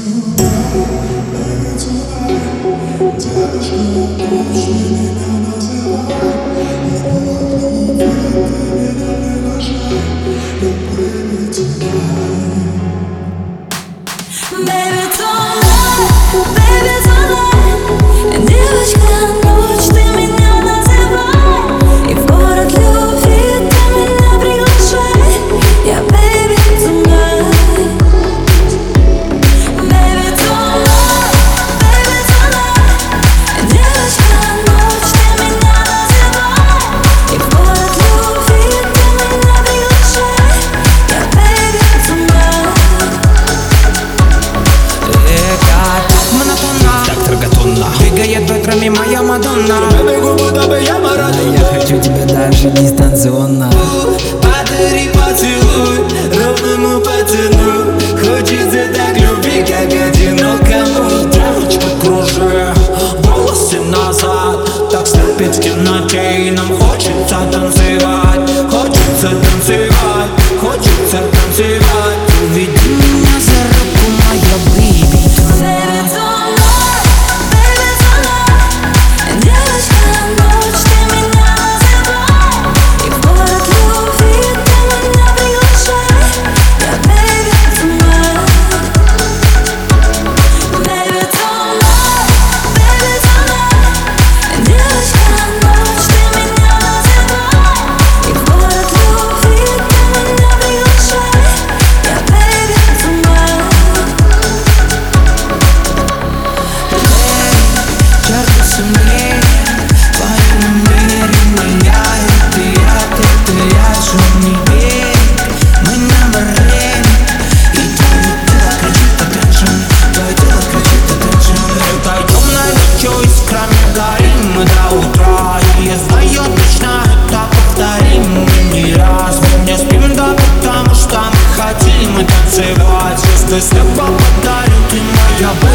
Двигает бедрами моя Мадонна. Тебе губы, дабы я Марадона. Я хочу тебя дальше дистанционно. Подари поцелуй, ровному пацану. Хочется так любить, как одинокому. Девочка, кружи волосы назад. Так слепит в темноте, и нам хочется танцевать. Хочется танцевать, хочется танцевать. Уведи меня за руку, моя бэйби. Если слепо подарю, ты моя